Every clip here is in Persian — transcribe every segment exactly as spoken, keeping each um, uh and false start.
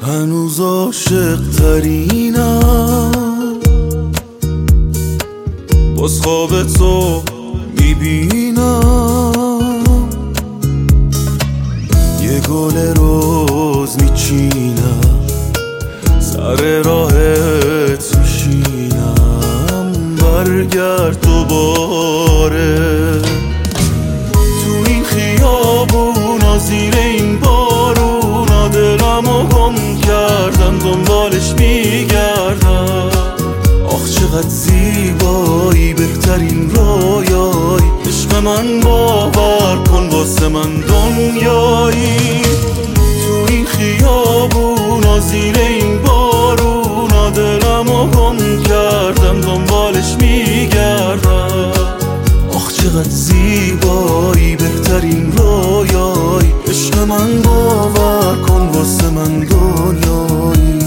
هنوز عاشق ترینم، باز خواب تو میبینم، یه گل روز میچینم، سر راهت میشینم، برگرد دوباره تو این خیابونا، زیر این بارونا، دلمو گم کردم دنبالش میگردم. آخ چقدر زیبایی، بهترین رویایی، عشق من باور کن واسه من دنیایی. تو این خیابونا، زیر این بارونا، دلمو گم کردم دنبالش میگردم. آخ چقدر زیبایی، بهترین رویایی، عشق من باور کن واسه من دنیایی.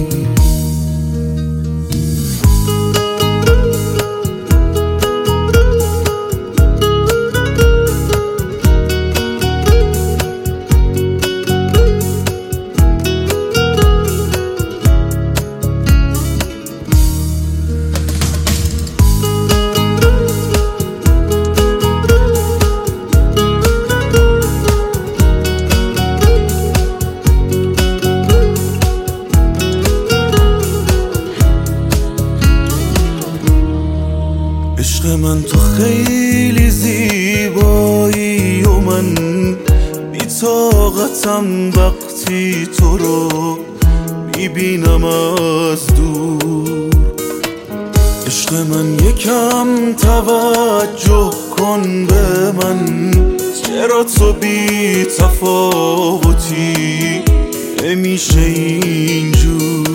عشق من تو خیلی زیبایی و من بی طاقتم وقتی تو رو میبینم از دور. عشق من یکم توجه کن به من، چرا تو بی تفاوتی نمیشه اینجور.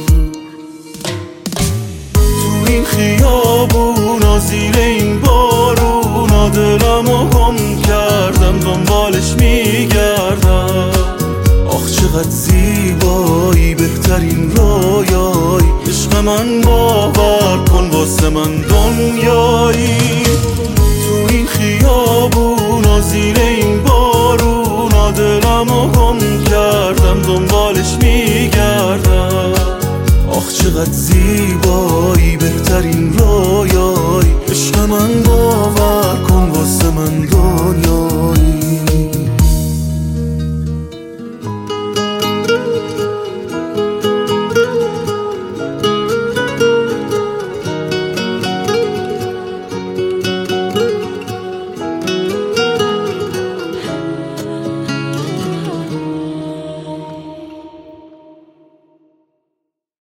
تو این خیابونا، زیر این بارونا، دلمو گم کردم دنبالش میگردم. آخ چقدر زیبایی، بهترین رویایی، عشق من باور کن واسه من دنیایی. تو این خیابونا، زیر این بارونا، دلمو گم کردم دنبالش میگردم. آخ چقدر زیبایی،